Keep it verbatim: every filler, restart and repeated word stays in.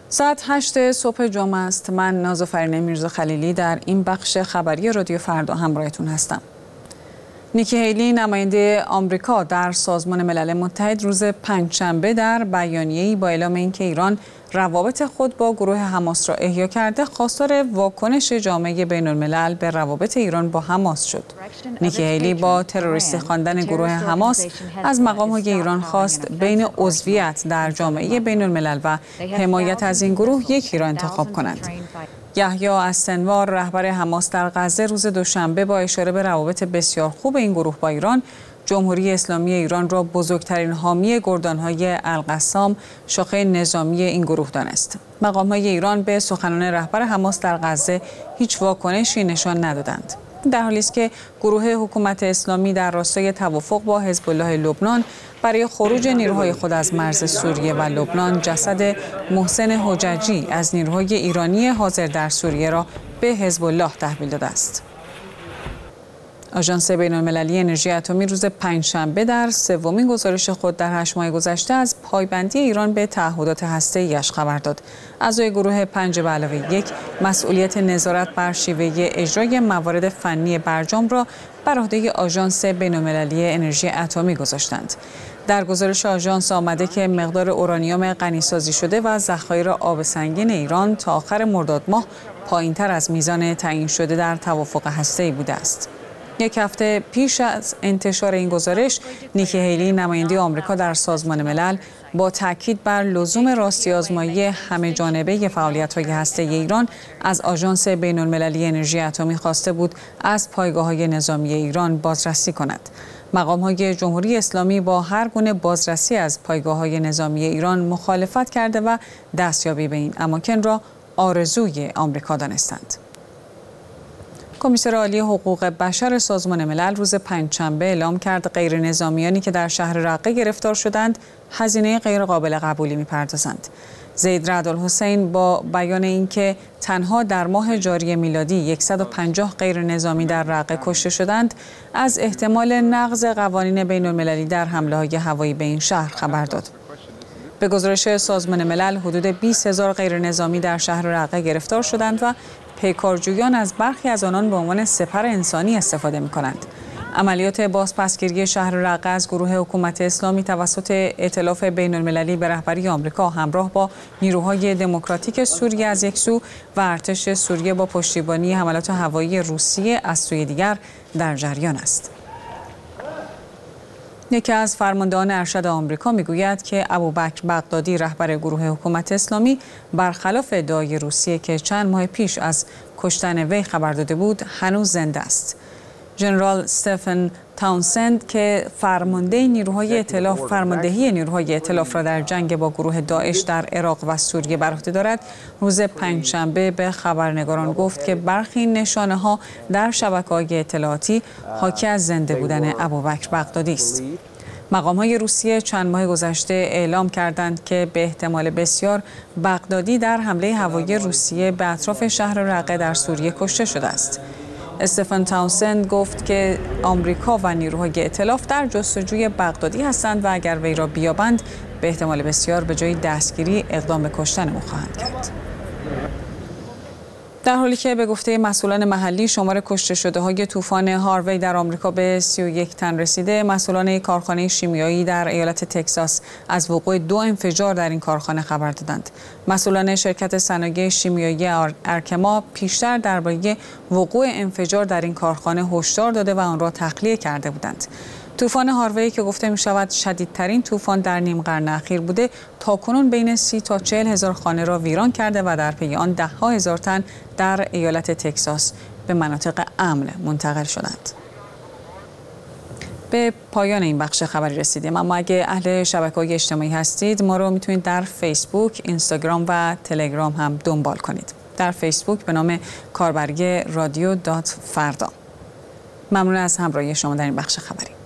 ساعت هشت صبح جمعه است. من نازافرین میرزا خلیلی در این بخش خبری رادیو فردا همراهتون هستم. نیکی هیلی نماینده آمریکا در سازمان ملل متحد روز پنجشنبه در بیانیه‌ای با اعلام اینکه ایران روابط خود با گروه حماس را احیا کرده، خواستار واکنش جامعه بین‌الملل به روابط ایران با حماس شد. نیکی هیلی با تروریستی خواندن گروه حماس از مقام‌های ایران خواست بین عضویت در جامعه بین‌الملل و حمایت از این گروه یکی را انتخاب کنند. یحیی السنوار رهبر حماس در غزه روز دوشنبه با اشاره به روابط بسیار خوب این گروه با ایران، جمهوری اسلامی ایران را بزرگترین حامی گردانهای القسام، شاخه نظامی این گروه دانست. مقام‌های ایران به سخنان رهبر حماس در غزه هیچ واکنشی نشان ندادند، در حالی است که گروه حکومت اسلامی در راستای توافق با حزب الله لبنان برای خروج نیروهای خود از مرز سوریه و لبنان جسد محسن حججی از نیروهای ایرانی حاضر در سوریه را به حزب الله تحویل داده است. آژانس بین‌المللی انرژی اتمی روز پنجشنبه در سومین گزارش خود در هشت ماه گذشته از پایبندی ایران به تعهدات هسته‌ای‌اش خبر داد. اعضای گروه پنج به علاوه یک مسئولیت نظارت بر شیوه اجرای موارد فنی برجام را بر عهده آژانس بین‌المللی انرژی اتمی گذاشتند. در گزارش آژانس آمده که مقدار اورانیوم غنی‌سازی شده و ذخایر آب سنگین ایران تا آخر مرداد ماه پایین‌تر از میزان تعیین شده در توافق هسته‌ای بوده است. یک هفته پیش از انتشار این گزارش، نیکی هیلی نماینده آمریکا در سازمان ملل با تاکید بر لزوم راستی آزمایی همه جانبه فعالیت‌های هسته‌ای ایران از آژانس بین‌المللی انرژی اتمی خواسته بود از پایگاه‌های نظامی ایران بازرسی کند. مقام‌های جمهوری اسلامی با هر گونه بازرسی از پایگاه‌های نظامی ایران مخالفت کرده و دستیابی به این اماکن را آرزوی آمریکا دانستند. کمیسر عالی حقوق بشر سازمان ملل روز پنجشنبه اعلام کرد غیر نظامیانی که در شهر رقه گرفتار شدند هزینه غیر قابل قبولی می‌پردازند. زید رعدالحسین با بیان اینکه تنها در ماه جاری میلادی صد و پنجاه غیر نظامی در رقه کشته شدند، از احتمال نقض قوانین بین‌المللی در حمله‌های هوایی به این شهر خبر داد. به گزارش سازمان ملل حدود بیست هزار غیر نظامی در شهر رقه گرفتار شدند و پیکارجویان از برخی از آنان به عنوان سپر انسانی استفاده می‌کنند. عملیات بازپسگیری شهر رقه از گروه حکومت اسلامی توسط ائتلاف بین‌المللی به رهبری آمریکا همراه با نیروهای دموکراتیک سوریه از یک سو و ارتش سوریه با پشتیبانی حملات هوایی روسیه از سوی دیگر در جریان است. یکی از فرماندهان ارشد آمریکا میگوید که ابوبکر بغدادی رهبر گروه حکومت اسلامی برخلاف ادعای روسیه که چند ماه پیش از کشتن وی خبر داده بود هنوز زنده است. ژنرال استفن تاونسند که فرمانده نیروهای ائتلاف فرماندهی نیروهای ائتلاف را در جنگ با گروه داعش در عراق و سوریه بر عهده دارد، روز پنجشنبه به خبرنگاران گفت که برخی نشانه‌ها در شبکه‌های اطلاعاتی حاکی از زنده بودن ابوبکر بغدادی است. مقام‌های روسیه چند ماه گذشته اعلام کردند که به احتمال بسیار بغدادی در حمله هوایی روسیه به اطراف شهر رقه در سوریه کشته شده است. استفن تاونسند گفت که آمریکا و نیروهای ائتلاف در جستجوی بغدادی هستند و اگر وی را بیابند به احتمال بسیار به جای دستگیری اقدام به کشتن او خواهند کرد. در حالی که به گفته مسئولان محلی شمار کشته شده های طوفان هاروی در آمریکا به سی و یک تن رسیده، مسئولان کارخانه شیمیایی در ایالت تگزاس از وقوع دو انفجار در این کارخانه خبر دادند. مسئولان شرکت صنایع شیمیایی ارکما پیشتر درباره وقوع انفجار در این کارخانه هشدار داده و آن را تخلیه کرده بودند. طوفان هاروی که گفته می شود شدیدترین طوفان در نیم قرن اخیر بوده، تاکنون بین سی تا چهل هزار خانه را ویران کرده و در پی آن ده ها هزار تن در ایالت تگزاس به مناطق امن منتقل شدند. به پایان این بخش خبری رسیدیم، اما اگه اهل شبکه‌های اجتماعی هستید ما رو میتونید در فیسبوک، اینستاگرام و تلگرام هم دنبال کنید. در فیسبوک به نام کاربری رادیو دات فردا. ممنون از همراهی شما در این بخش خبری.